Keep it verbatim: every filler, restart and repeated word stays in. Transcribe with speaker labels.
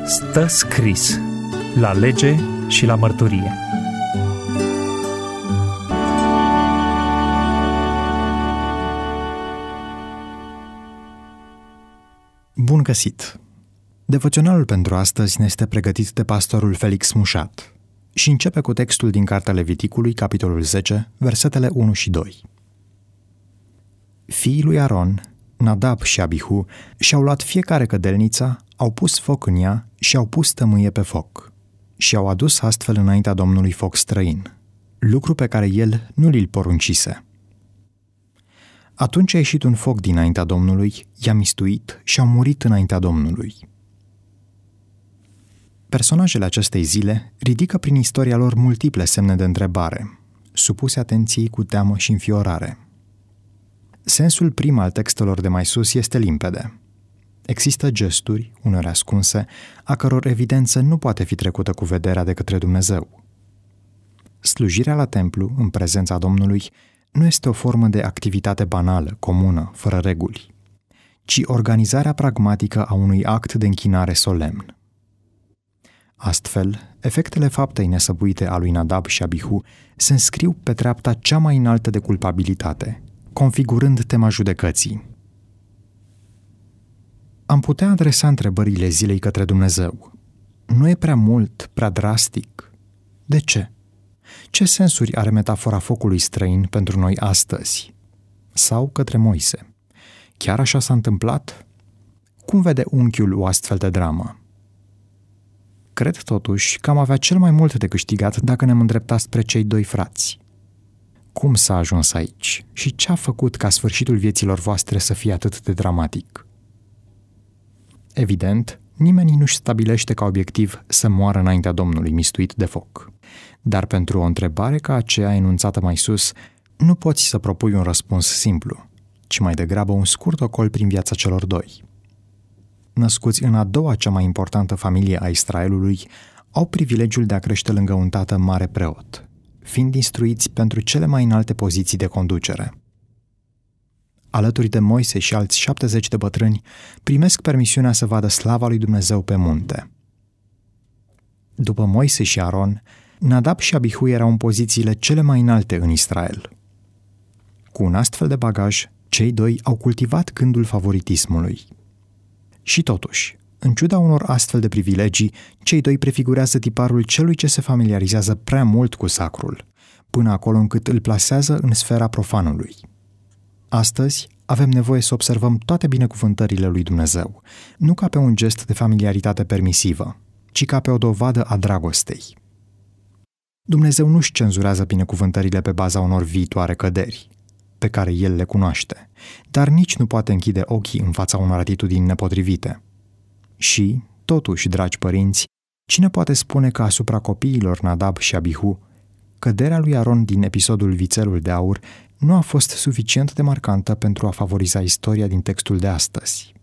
Speaker 1: Stă scris la lege și la mărturie.
Speaker 2: Bun găsit! Devoționalul pentru astăzi ne este pregătit de pastorul Felix Mușat și începe cu textul din Cartea Leviticului, capitolul zece, versetele unu și doi. Fiii lui Aron, Nadab și Abihu, și-au luat fiecare cădelnița, au pus foc în ea și au pus tămâie pe foc și au adus astfel înaintea Domnului foc străin, lucru pe care el nu li-l poruncise. Atunci a ieșit un foc dinaintea Domnului, i-a mistuit și au murit înaintea Domnului. Personajele acestei zile ridică prin istoria lor multiple semne de întrebare, supuse atenției cu teamă și înfiorare. Sensul prim al textelor de mai sus este limpede. Există gesturi, uneori ascunse, a căror evidență nu poate fi trecută cu vederea de către Dumnezeu. Slujirea la templu, în prezența Domnului, nu este o formă de activitate banală, comună, fără reguli, ci organizarea pragmatică a unui act de închinare solemn. Astfel, efectele faptei nesăbuite a lui Nadab și Abihu se înscriu pe treapta cea mai înaltă de culpabilitate, configurând tema judecății. Am putea adresa întrebările zilei către Dumnezeu. Nu e prea mult, prea drastic? De ce? Ce sensuri are metafora focului străin pentru noi astăzi? Sau către Moise? Chiar așa s-a întâmplat? Cum vede unchiul o astfel de dramă? Cred totuși că am avea cel mai mult de câștigat dacă ne-am îndreptat spre cei doi frați. Cum s-a ajuns aici și ce a făcut ca sfârșitul vieților voastre să fie atât de dramatic? Evident, nimeni nu-și stabilește ca obiectiv să moară înaintea Domnului mistuit de foc. Dar pentru o întrebare ca aceea enunțată mai sus, nu poți să propui un răspuns simplu, ci mai degrabă un scurt ocol prin viața celor doi. Născuți în a doua cea mai importantă familie a Israelului, au privilegiul de a crește lângă un tată mare preot, fiind instruiți pentru cele mai înalte poziții de conducere. Alături de Moise și alți șaptezeci de bătrâni, primesc permisiunea să vadă slava lui Dumnezeu pe munte. După Moise și Aron, Nadab și Abihu erau în pozițiile cele mai înalte în Israel. Cu un astfel de bagaj, cei doi au cultivat gândul favoritismului. Și totuși, în ciuda unor astfel de privilegii, cei doi prefigurează tiparul celui ce se familiarizează prea mult cu sacrul, până acolo încât îl plasează în sfera profanului. Astăzi, avem nevoie să observăm toate binecuvântările lui Dumnezeu, nu ca pe un gest de familiaritate permisivă, ci ca pe o dovadă a dragostei. Dumnezeu nu-și cenzurează binecuvântările pe baza unor viitoare căderi, pe care El le cunoaște, dar nici nu poate închide ochii în fața unor atitudini nepotrivite. Și, totuși, dragi părinți, cine poate spune că asupra copiilor Nadab și Abihu, căderea lui Aron din episodul Vițelul de Aur nu a fost suficient de marcantă pentru a favoriza istoria din textul de astăzi?